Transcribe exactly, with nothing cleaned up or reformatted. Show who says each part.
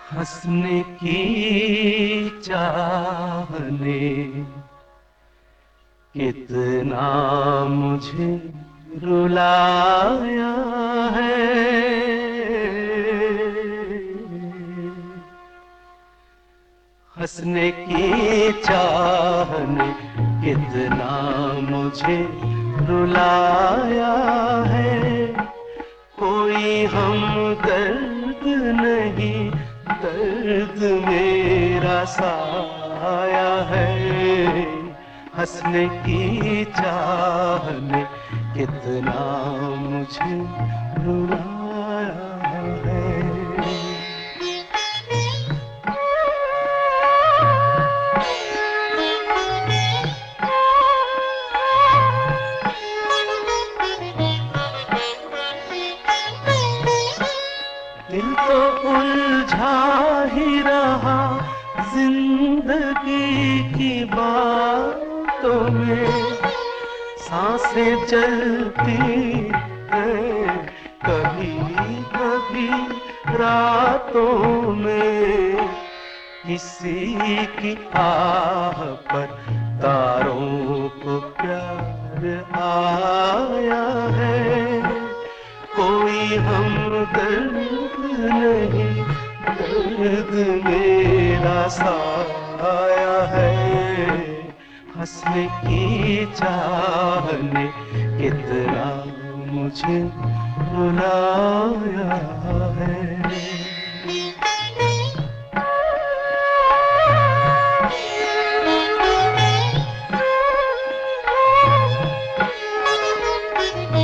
Speaker 1: हंसने की चाहने कितना मुझे रुलाया है। हंसने की चाहने कितना मुझे रुलाया है। कोई हमदर्द नहीं, दर्द मेरा साया है। हंसने की चाहने कितना मुझे रुलाया है। दिल तो उलझा ही रहा जिंदगी की बातों में। सांसें चलती हैं कभी कभी रातों में। किसी की आह पर तारों को प्यार आया है। कोई हमदर्द नहीं, दर्द मेरा साया है। हंसने की चाहने कितना मुझे रुलाया